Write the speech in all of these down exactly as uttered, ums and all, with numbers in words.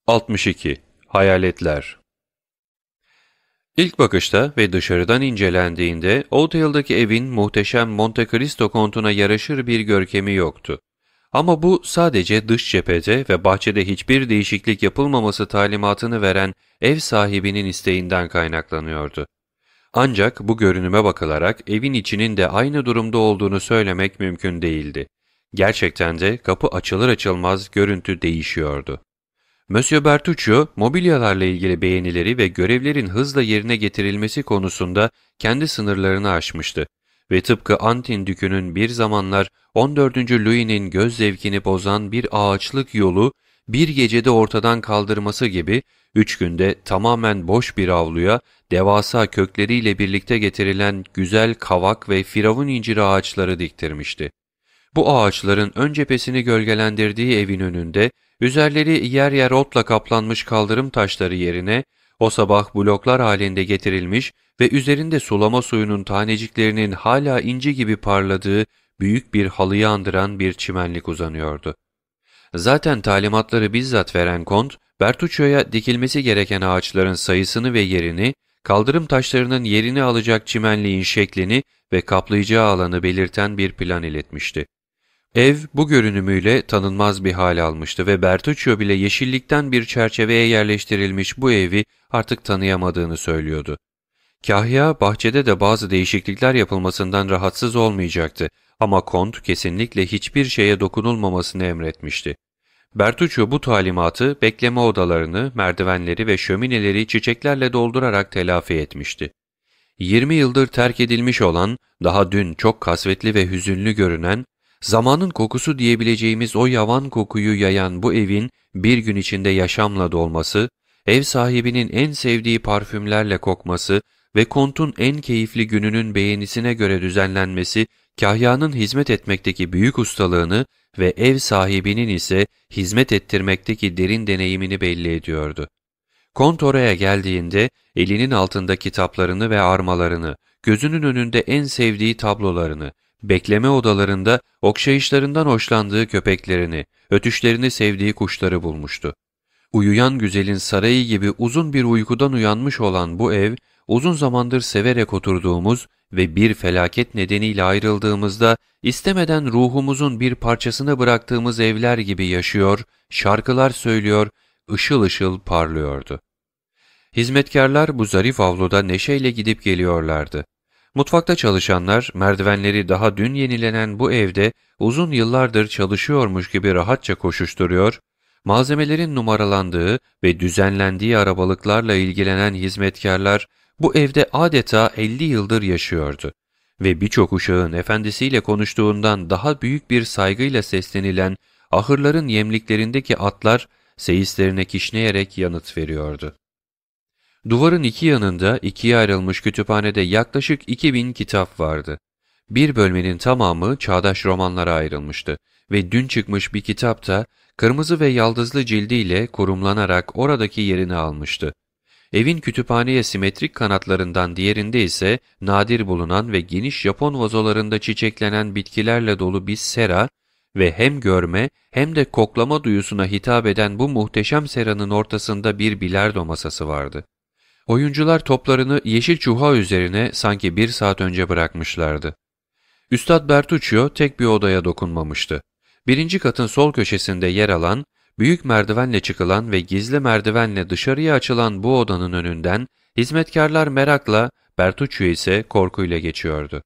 altmış iki. Hayaletler. İlk bakışta ve dışarıdan incelendiğinde Old Hill'daki evin muhteşem Monte Cristo kontuna yaraşır bir görkemi yoktu. Ama bu sadece dış cephede ve bahçede hiçbir değişiklik yapılmaması talimatını veren ev sahibinin isteğinden kaynaklanıyordu. Ancak bu görünüme bakılarak evin içinin de aynı durumda olduğunu söylemek mümkün değildi. Gerçekten de kapı açılır açılmaz görüntü değişiyordu. Monsieur Bertuccio, mobilyalarla ilgili beğenileri ve görevlerin hızla yerine getirilmesi konusunda kendi sınırlarını aşmıştı ve tıpkı Antin Dükü'nün bir zamanlar on dördüncü Louis'nin göz zevkini bozan bir ağaçlık yolu bir gecede ortadan kaldırması gibi üç günde tamamen boş bir avluya devasa kökleriyle birlikte getirilen güzel kavak ve firavun inciri ağaçları diktirmişti. Bu ağaçların ön cephesini gölgelendirdiği evin önünde, üzerleri yer yer otla kaplanmış kaldırım taşları yerine, o sabah bloklar halinde getirilmiş ve üzerinde sulama suyunun taneciklerinin hala inci gibi parladığı büyük bir halıyı andıran bir çimenlik uzanıyordu. Zaten talimatları bizzat veren kont, Bertuccio'ya dikilmesi gereken ağaçların sayısını ve yerini, kaldırım taşlarının yerini alacak çimenliğin şeklini ve kaplayacağı alanı belirten bir plan iletmişti. Ev bu görünümüyle tanınmaz bir hal almıştı ve Bertuccio bile yeşillikten bir çerçeveye yerleştirilmiş bu evi artık tanıyamadığını söylüyordu. Kahya bahçede de bazı değişiklikler yapılmasından rahatsız olmayacaktı ama kont kesinlikle hiçbir şeye dokunulmamasını emretmişti. Bertuccio bu talimatı bekleme odalarını, merdivenleri ve şömineleri çiçeklerle doldurarak telafi etmişti. Yirmi yıldır terk edilmiş olan, daha dün çok kasvetli ve hüzünlü görünen, zamanın kokusu diyebileceğimiz o yavan kokuyu yayan bu evin bir gün içinde yaşamla dolması, ev sahibinin en sevdiği parfümlerle kokması ve kontun en keyifli gününün beğenisine göre düzenlenmesi, Kahya'nın hizmet etmekteki büyük ustalığını ve ev sahibinin ise hizmet ettirmekteki derin deneyimini belli ediyordu. Kont oraya geldiğinde elinin altında kitaplarını ve armalarını, gözünün önünde en sevdiği tablolarını, bekleme odalarında okşayışlarından hoşlandığı köpeklerini, ötüşlerini sevdiği kuşları bulmuştu. Uyuyan güzelin sarayı gibi uzun bir uykudan uyanmış olan bu ev, uzun zamandır severek oturduğumuz ve bir felaket nedeniyle ayrıldığımızda istemeden ruhumuzun bir parçasını bıraktığımız evler gibi yaşıyor, şarkılar söylüyor, ışıl ışıl parlıyordu. Hizmetkarlar bu zarif avluda neşeyle gidip geliyorlardı. Mutfakta çalışanlar merdivenleri daha dün yenilenen bu evde uzun yıllardır çalışıyormuş gibi rahatça koşuşturuyor, malzemelerin numaralandığı ve düzenlendiği arabalıklarla ilgilenen hizmetkarlar bu evde adeta elli yıldır yaşıyordu ve birçok uşağın efendisiyle konuştuğundan daha büyük bir saygıyla seslenilen ahırların yemliklerindeki atlar seyislerine kişneyerek yanıt veriyordu. Duvarın iki yanında ikiye ayrılmış kütüphanede yaklaşık iki bin kitap vardı. Bir bölmenin tamamı çağdaş romanlara ayrılmıştı ve dün çıkmış bir kitap da kırmızı ve yaldızlı cildiyle korumlanarak oradaki yerini almıştı. Evin kütüphaneye simetrik kanatlarından diğerinde ise nadir bulunan ve geniş Japon vazolarında çiçeklenen bitkilerle dolu bir sera ve hem görme hem de koklama duyusuna hitap eden bu muhteşem seranın ortasında bir bilardo masası vardı. Oyuncular toplarını yeşil çuha üzerine sanki bir saat önce bırakmışlardı. Üstad Bertuccio tek bir odaya dokunmamıştı. Birinci katın sol köşesinde yer alan, büyük merdivenle çıkılan ve gizli merdivenle dışarıya açılan bu odanın önünden hizmetkarlar merakla, Bertuccio ise korkuyla geçiyordu.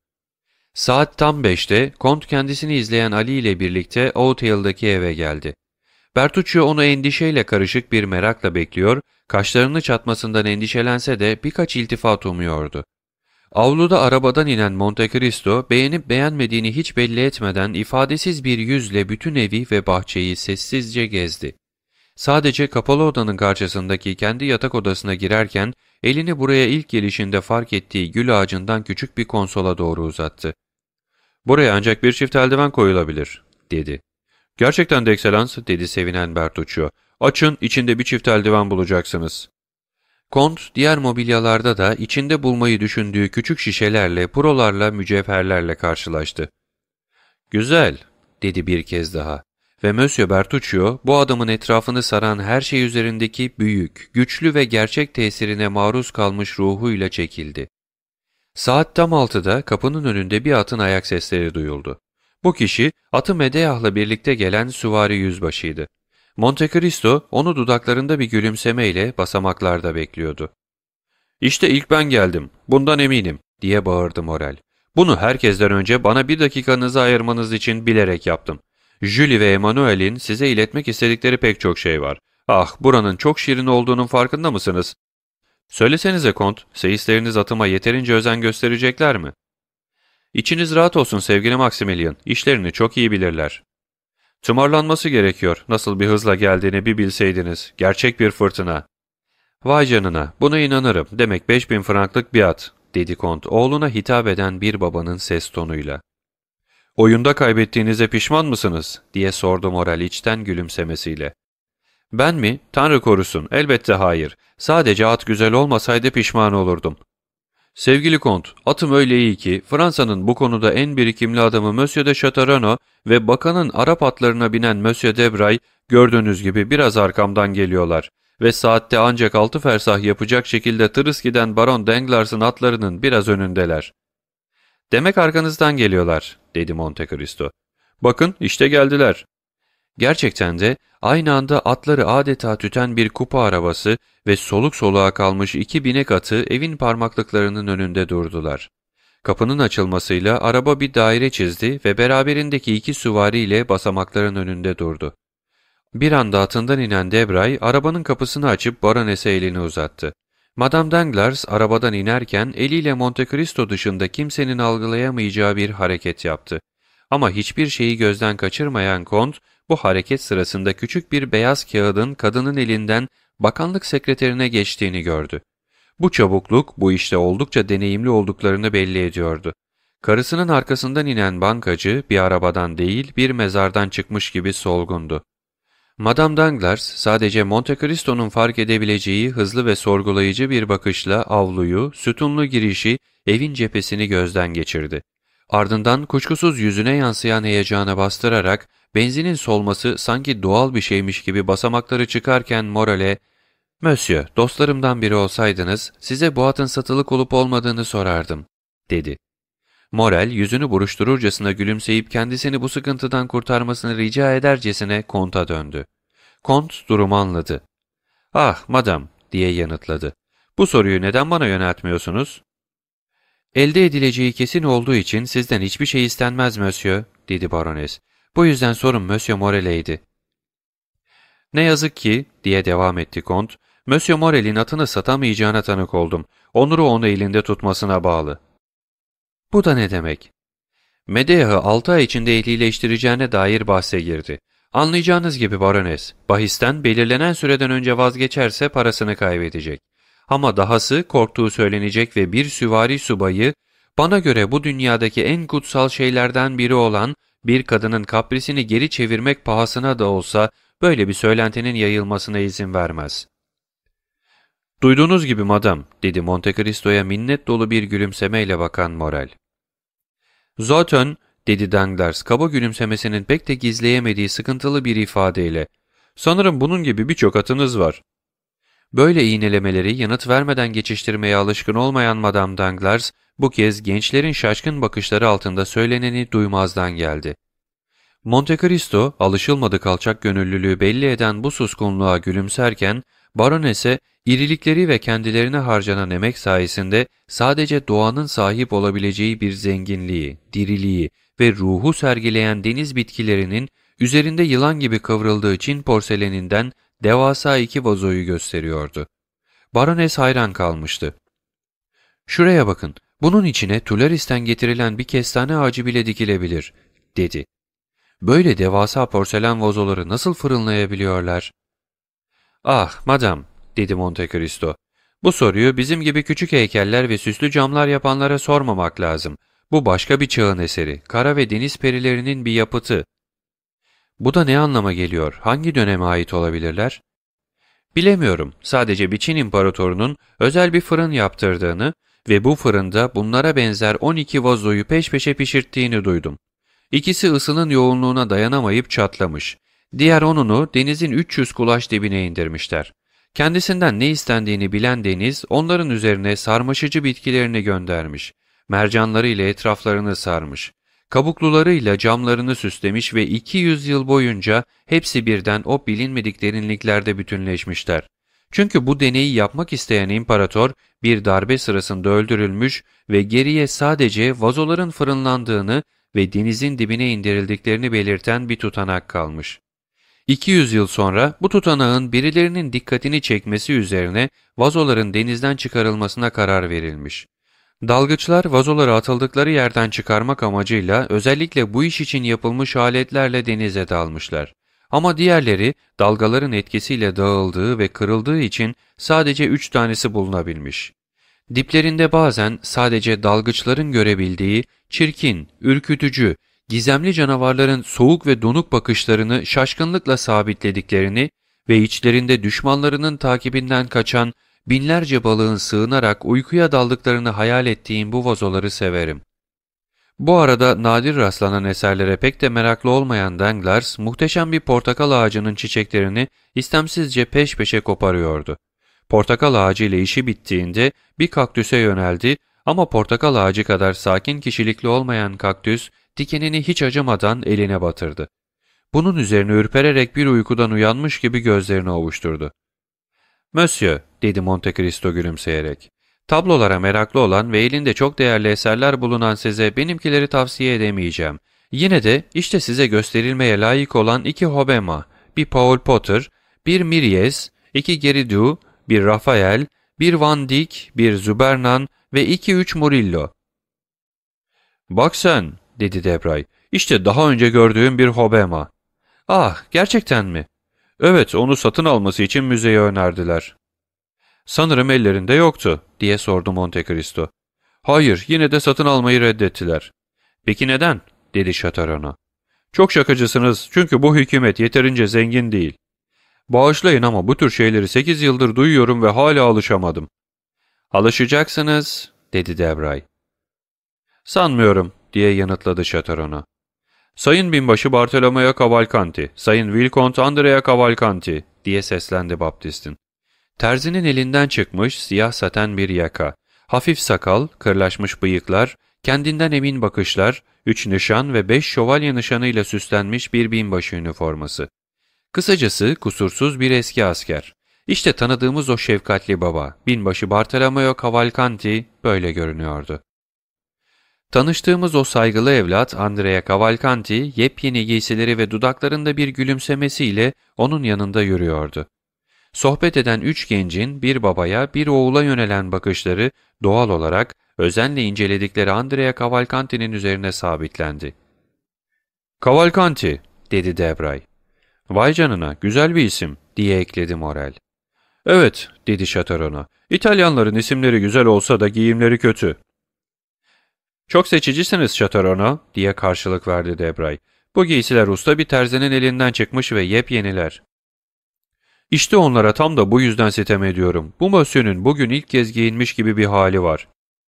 Saat tam beşte kont kendisini izleyen Ali ile birlikte Old Hill'daki eve geldi. Bertuccio onu endişeyle karışık bir merakla bekliyor, kaşlarını çatmasından endişelense de birkaç iltifat umuyordu. Avluda arabadan inen Monte Cristo beğenip beğenmediğini hiç belli etmeden ifadesiz bir yüzle bütün evi ve bahçeyi sessizce gezdi. Sadece kapalı odanın karşısındaki kendi yatak odasına girerken elini buraya ilk gelişinde fark ettiği gül ağacından küçük bir konsola doğru uzattı. "Buraya ancak bir çift eldiven koyulabilir," dedi. "Gerçekten de ekselans," dedi sevinen Bertuccio. "Açın, içinde bir çift eldiven bulacaksınız." Kont, diğer mobilyalarda da içinde bulmayı düşündüğü küçük şişelerle, purolarla, mücevherlerle karşılaştı. "Güzel," dedi bir kez daha ve Monsieur Bertuccio bu adamın etrafını saran her şey üzerindeki büyük, güçlü ve gerçek tesirine maruz kalmış ruhuyla çekildi. Saat tam altıda kapının önünde bir atın ayak sesleri duyuldu. Bu kişi atı Medeyah'la birlikte gelen süvari yüzbaşıydı. Monte Cristo onu dudaklarında bir gülümsemeyle basamaklarda bekliyordu. "İşte ilk ben geldim, bundan eminim," diye bağırdı Morel. "Bunu herkesten önce bana bir dakikanızı ayırmanız için bilerek yaptım. Julie ve Emmanuel'in size iletmek istedikleri pek çok şey var. Ah, buranın çok şirin olduğunun farkında mısınız? Söylesenize Kont, seyisleriniz atıma yeterince özen gösterecekler mi?" "İçiniz rahat olsun sevgili Maximilian, işlerini çok iyi bilirler." "Tımarlanması gerekiyor, nasıl bir hızla geldiğini bir bilseydiniz, gerçek bir fırtına." "Vay canına, buna inanırım, demek beş bin franklık bir at," dedi Kont, oğluna hitap eden bir babanın ses tonuyla. "Oyunda kaybettiğinize pişman mısınız?" diye sordu Morel içten gülümsemesiyle. "Ben mi? Tanrı korusun, elbette hayır. Sadece at güzel olmasaydı pişman olurdum." "Sevgili Kont, atım öyle iyi ki Fransa'nın bu konuda en birikimli adamı Monsieur de Châteaurenaud ve bakanın Arap atlarına binen Monsieur Debray gördüğünüz gibi biraz arkamdan geliyorlar ve saatte ancak altı fersah yapacak şekilde tırıs giden Baron Danglars'ın atlarının biraz önündeler." "Demek arkanızdan geliyorlar," dedi Monte Cristo. "Bakın işte geldiler." Gerçekten de aynı anda atları adeta tüten bir kupa arabası ve soluk soluğa kalmış iki binek atı evin parmaklıklarının önünde durdular. Kapının açılmasıyla araba bir daire çizdi ve beraberindeki iki süvariyle basamakların önünde durdu. Bir anda atından inen Debray arabanın kapısını açıp baronese elini uzattı. Madame Danglars arabadan inerken eliyle Monte Cristo dışında kimsenin algılayamayacağı bir hareket yaptı. Ama hiçbir şeyi gözden kaçırmayan Kont, bu hareket sırasında küçük bir beyaz kağıdın kadının elinden bakanlık sekreterine geçtiğini gördü. Bu çabukluk bu işte oldukça deneyimli olduklarını belli ediyordu. Karısının arkasından inen bankacı bir arabadan değil bir mezardan çıkmış gibi solgundu. Madame Danglars sadece Monte Cristo'nun fark edebileceği hızlı ve sorgulayıcı bir bakışla avluyu, sütunlu girişi, evin cephesini gözden geçirdi. Ardından kuşkusuz yüzüne yansıyan heyecana bastırarak benzinin solması sanki doğal bir şeymiş gibi basamakları çıkarken Morel'e "Monsieur, dostlarımdan biri olsaydınız size bu atın satılık olup olmadığını sorardım," dedi. Morel yüzünü buruştururcasına gülümseyip kendisini bu sıkıntıdan kurtarmasını rica edercesine Kont'a döndü. Kont durumu anladı. "Ah, madam," diye yanıtladı. "Bu soruyu neden bana yöneltmiyorsunuz?" "Elde edileceği kesin olduğu için sizden hiçbir şey istenmez Monsieur," dedi barones. "Bu yüzden sorun Monsieur Morel'eydi." "Ne yazık ki," diye devam etti Kont, "Monsieur Morel'in atını satamayacağına tanık oldum. Onuru onu elinde tutmasına bağlı." "Bu da ne demek?" "Medeyah'ı altı ay içinde ehlileştireceğine dair bahse girdi. Anlayacağınız gibi barones, bahisten belirlenen süreden önce vazgeçerse parasını kaybedecek. Ama dahası korktuğu söylenecek ve bir süvari subayı, bana göre bu dünyadaki en kutsal şeylerden biri olan bir kadının kaprisini geri çevirmek pahasına da olsa böyle bir söylentinin yayılmasına izin vermez." "Duyduğunuz gibi madam," dedi Monte Cristo'ya minnet dolu bir gülümsemeyle bakan Morel. "Zaten," dedi Danglars kaba gülümsemesinin pek de gizleyemediği sıkıntılı bir ifadeyle, "sanırım bunun gibi birçok atınız var." Böyle iğnelemeleri yanıt vermeden geçiştirmeye alışkın olmayan Madame Danglars, bu kez gençlerin şaşkın bakışları altında söyleneni duymazdan geldi. Monte Cristo, alışılmadık alçak gönüllülüğü belli eden bu suskunluğa gülümserken, baronese, irilikleri ve kendilerine harcanan emek sayesinde sadece doğanın sahip olabileceği bir zenginliği, diriliği ve ruhu sergileyen deniz bitkilerinin üzerinde yılan gibi kıvrıldığı Çin porseleninden devasa iki vazoyu gösteriyordu. Barones hayran kalmıştı. "Şuraya bakın, bunun içine Tularis'ten getirilen bir kestane ağacı bile dikilebilir," dedi. "Böyle devasa porselen vazoları nasıl fırınlayabiliyorlar?" "Ah, madam," dedi Monte Cristo, "bu soruyu bizim gibi küçük heykeller ve süslü camlar yapanlara sormamak lazım. Bu başka bir çağın eseri, kara ve deniz perilerinin bir yapıtı." "Bu da ne anlama geliyor? Hangi döneme ait olabilirler?" "Bilemiyorum. Sadece bir Çin imparatorunun özel bir fırın yaptırdığını ve bu fırında bunlara benzer on iki vazoyu peş peşe pişirttiğini duydum. İkisi ısının yoğunluğuna dayanamayıp çatlamış. Diğer onunu denizin üç yüz kulaç dibine indirmişler. Kendisinden ne istendiğini bilen deniz, onların üzerine sarmaşıcı bitkilerini göndermiş. Mercanlarıyla etraflarını sarmış. Kabuklularıyla camlarını süslemiş ve iki yüz yıl boyunca hepsi birden o bilinmedik derinliklerde bütünleşmişler. Çünkü bu deneyi yapmak isteyen imparator bir darbe sırasında öldürülmüş ve geriye sadece vazoların fırınlandığını ve denizin dibine indirildiklerini belirten bir tutanak kalmış. iki yüz yıl sonra bu tutanağın birilerinin dikkatini çekmesi üzerine vazoların denizden çıkarılmasına karar verilmiş. Dalgıçlar vazoları atıldıkları yerden çıkarmak amacıyla özellikle bu iş için yapılmış aletlerle denize dalmışlar. Ama diğerleri dalgaların etkisiyle dağıldığı ve kırıldığı için sadece üç tanesi bulunabilmiş. Diplerinde bazen sadece dalgıçların görebildiği çirkin, ürkütücü, gizemli canavarların soğuk ve donuk bakışlarını şaşkınlıkla sabitlediklerini ve içlerinde düşmanlarının takibinden kaçan binlerce balığın sığınarak uykuya daldıklarını hayal ettiğim bu vazoları severim. Bu arada nadir rastlanan eserlere pek de meraklı olmayan Danglars, muhteşem bir portakal ağacının çiçeklerini istemsizce peş peşe koparıyordu. Portakal ağacı ile işi bittiğinde bir kaktüse yöneldi ama portakal ağacı kadar sakin kişilikli olmayan kaktüs, dikenini hiç acımadan eline batırdı. Bunun üzerine ürpererek bir uykudan uyanmış gibi gözlerini ovuşturdu. ''Monsieur'' dedi Monte Cristo gülümseyerek. ''Tablolara meraklı olan ve elinde çok değerli eserler bulunan size benimkileri tavsiye edemeyeceğim. Yine de işte size gösterilmeye layık olan iki Hobbema, bir Paul Potter, bir Méliès, iki Guéridou, bir Raphael, bir Van Dyck, bir Zubernan ve iki üç Murillo.'' ''Bak sen'' dedi Debray, ''işte daha önce gördüğüm bir Hobbema.'' ''Ah, gerçekten mi?'' ''Evet, onu satın alması için müzeye önerdiler.'' ''Sanırım ellerinde yoktu'' diye sordu Monte Cristo. ''Hayır, yine de satın almayı reddettiler.'' ''Peki neden?'' dedi Şatarono. ''Çok şakacısınız, çünkü bu hükümet yeterince zengin değil. Bağışlayın ama bu tür şeyleri sekiz yıldır duyuyorum ve hala alışamadım.'' ''Alışacaksınız'' dedi Debray. ''Sanmıyorum'' diye yanıtladı Şatarono. ''Sayın Binbaşı Bartolomeo Cavalcanti, Sayın Vicomte Andrea Cavalcanti'' diye seslendi Baptistin. Terzinin elinden çıkmış siyah saten bir yaka, hafif sakal, kırlaşmış bıyıklar, kendinden emin bakışlar, üç nişan ve beş şövalye nişanıyla süslenmiş bir binbaşı üniforması. Kısacası kusursuz bir eski asker. İşte tanıdığımız o şefkatli baba, binbaşı Bartolomeo Cavalcanti böyle görünüyordu. Tanıştığımız o saygılı evlat Andrea Cavalcanti, yepyeni giysileri ve dudaklarında bir gülümsemesiyle onun yanında yürüyordu. Sohbet eden üç gencin bir babaya bir oğula yönelen bakışları doğal olarak özenle inceledikleri Andrea Cavalcanti'nin üzerine sabitlendi. ''Cavalcanti'' dedi Debray. ''Vay canına, güzel bir isim'' diye ekledi Morel. ''Evet'' dedi Şatarono. ''İtalyanların isimleri güzel olsa da giyimleri kötü.'' ''Çok seçicisiniz Şatarono'' diye karşılık verdi Debray. ''Bu giysiler usta bir terzinin elinden çıkmış ve yepyeniler.'' ''İşte onlara tam da bu yüzden sitem ediyorum. Bu Monsieur'ün bugün ilk kez giyinmiş gibi bir hali var.''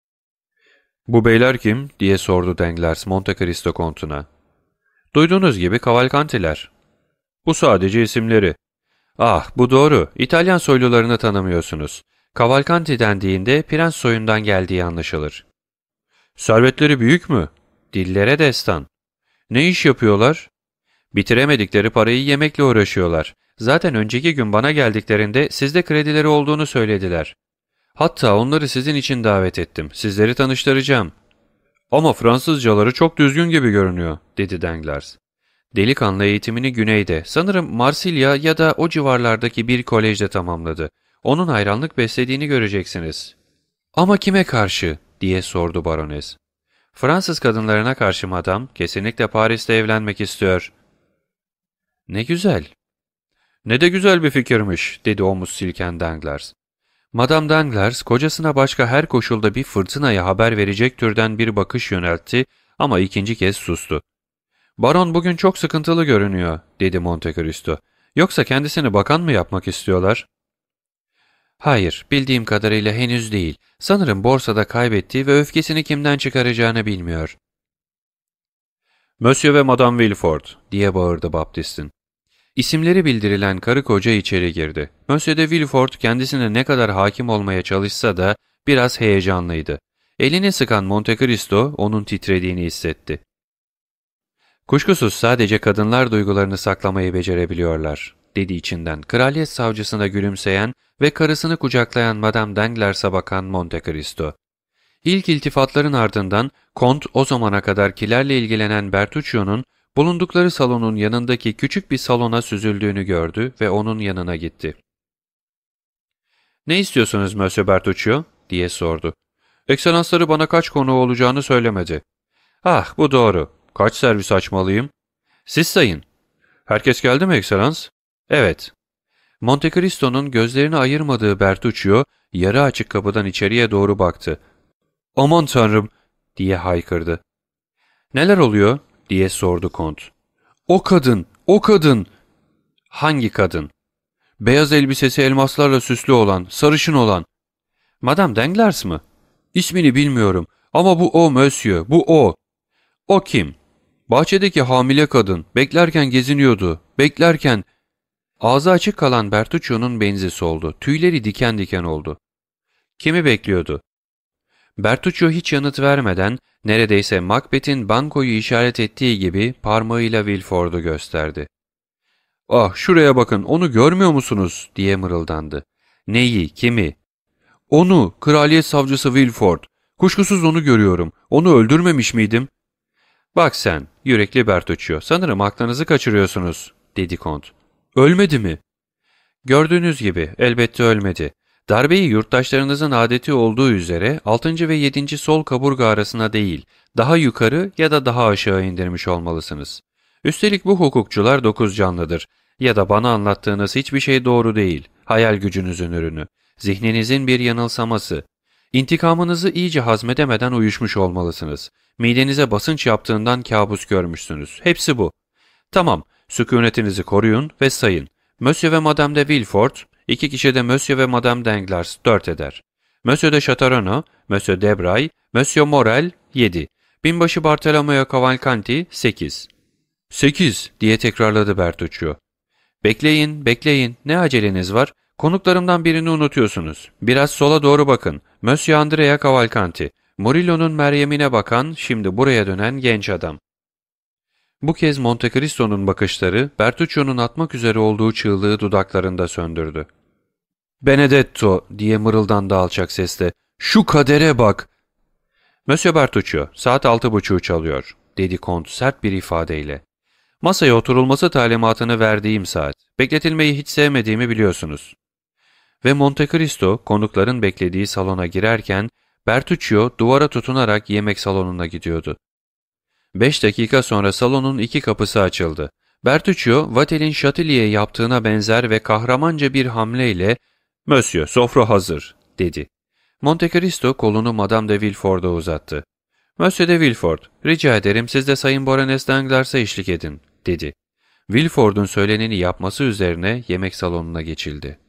''Bu beyler kim?'' diye sordu Danglars Monte Cristo kontuna. ''Duyduğunuz gibi Cavalcanti'ler.'' ''Bu sadece isimleri.'' ''Ah, bu doğru. İtalyan soylularını tanımıyorsunuz. Cavalcanti dendiğinde prens soyundan geldiği anlaşılır.'' ''Servetleri büyük mü?'' ''Dillere destan.'' ''Ne iş yapıyorlar?'' ''Bitiremedikleri parayı yemekle uğraşıyorlar. Zaten önceki gün bana geldiklerinde sizde kredileri olduğunu söylediler. Hatta onları sizin için davet ettim. Sizleri tanıştıracağım.'' ''Ama Fransızcaları çok düzgün gibi görünüyor'' dedi Danglars. Delikanlı eğitimini güneyde, sanırım Marsilya ya da o civarlardaki bir kolejde tamamladı. Onun hayranlık beslediğini göreceksiniz. ''Ama kime karşı?'' diye sordu barones. ''Fransız kadınlarına karşı madam, kesinlikle Paris'te evlenmek istiyor.'' ''Ne güzel.'' ''Ne de güzel bir fikirmiş'' dedi omuz silken Danglars. Madame Danglars kocasına başka her koşulda bir fırtınaya haber verecek türden bir bakış yöneltti ama ikinci kez sustu. ''Baron bugün çok sıkıntılı görünüyor'' dedi Monte Cristo. ''Yoksa kendisini bakan mı yapmak istiyorlar?'' ''Hayır, bildiğim kadarıyla henüz değil. Sanırım borsada kaybetti ve öfkesini kimden çıkaracağını bilmiyor.'' ''Monsieur ve Madame Villefort'' diye bağırdı Baptistin. İsimleri bildirilen karı koca içeri girdi. Monsieur de Villefort kendisine ne kadar hakim olmaya çalışsa da biraz heyecanlıydı. Elini sıkan Monte Cristo onun titrediğini hissetti. "Kuşkusuz sadece kadınlar duygularını saklamayı becerebiliyorlar," dedi içinden kraliyet savcısına gülümseyen ve karısını kucaklayan Madame Danglers'a bakan Monte Cristo. İlk iltifatların ardından Kont o zamana kadarkilerle ilgilenen Bertuccio'nun bulundukları salonun yanındaki küçük bir salona süzüldüğünü gördü ve onun yanına gitti. "Ne istiyorsunuz Monsieur Bertuccio?" diye sordu. "Ekselansları bana kaç konuğu olacağını söylemedi." "Ah, bu doğru. Kaç servis açmalıyım?" "Siz sayın." "Herkes geldi mi Ekselans?" "Evet." Monte Cristo'nun gözlerini ayırmadığı Bertuccio yarı açık kapıdan içeriye doğru baktı. "Aman tanrım!" diye haykırdı. "Neler oluyor?" diye sordu Kont. "O kadın, o kadın!" "Hangi kadın?" "Beyaz elbisesi elmaslarla süslü olan, sarışın olan." "Madame Danglars mı?" "İsmini bilmiyorum ama bu o Monsieur, bu o." "O kim?" "Bahçedeki hamile kadın, beklerken geziniyordu, beklerken..." Ağzı açık kalan Bertuccio'nun benzi soldu, tüyleri diken diken oldu. "Kimi bekliyordu?" Bertuccio hiç yanıt vermeden, neredeyse Macbeth'in bankoyu işaret ettiği gibi parmağıyla Villefort'u gösterdi. "Ah, şuraya bakın, onu görmüyor musunuz?" diye mırıldandı. "Neyi, kimi?" "Onu, kraliyet savcısı Villefort. Kuşkusuz onu görüyorum. Onu öldürmemiş miydim?" "Bak sen, yürekli Bertuccio, sanırım aklınızı kaçırıyorsunuz," dedi Kont. "Ölmedi mi?" "Gördüğünüz gibi, elbette ölmedi. Darbeyi yurttaşlarınızın adeti olduğu üzere altıncı ve yedinci sol kaburga arasına değil, daha yukarı ya da daha aşağı indirmiş olmalısınız. Üstelik bu hukukçular dokuz canlıdır. Ya da bana anlattığınız hiçbir şey doğru değil, hayal gücünüzün ürünü, zihninizin bir yanılsaması. İntikamınızı iyice hazmedemeden uyuşmuş olmalısınız. Midenize basınç yaptığından kabus görmüşsünüz. Hepsi bu. Tamam, sükunetinizi koruyun ve sayın. Monsieur ve Madame de Villefort, iki kişi de Monsieur ve Madame Danglars dört eder. Monsieur de Châteaurenaud, Monsieur Debray, Monsieur Morel yedi. Binbaşı Bartolomeo Cavalcanti sekiz. Sekiz diye tekrarladı Bertuccio. Bekleyin, bekleyin. Ne aceleniz var? Konuklarımdan birini unutuyorsunuz. Biraz sola doğru bakın. Monsieur Andrea Cavalcanti. Murillo'nun Meryem'ine bakan, şimdi buraya dönen genç adam. Bu kez Monte Cristo'nun bakışları Bertuccio'nun atmak üzere olduğu çığlığı dudaklarında söndürdü. "Benedetto!" diye mırıldandı alçak sesle. "Şu kadere bak!" "Monsieur Bertuccio, saat altı buçuğu çalıyor," dedi Kont sert bir ifadeyle. "Masaya oturulması talimatını verdiğim saat. Bekletilmeyi hiç sevmediğimi biliyorsunuz." Ve Monte Cristo konukların beklediği salona girerken Bertuccio duvara tutunarak yemek salonuna gidiyordu. Beş dakika sonra salonun iki kapısı açıldı. Bertuccio, Vatel'in Chatillier'e yaptığına benzer ve kahramanca bir hamleyle "Monsieur, sofra hazır," dedi. Monte Cristo kolunu Madame de Villefort'a uzattı. "Monsieur de Villefort, rica ederim siz de Sayın Baroness Danglers'a eşlik edin," dedi. Villefort'un söyleneni yapması üzerine yemek salonuna geçildi.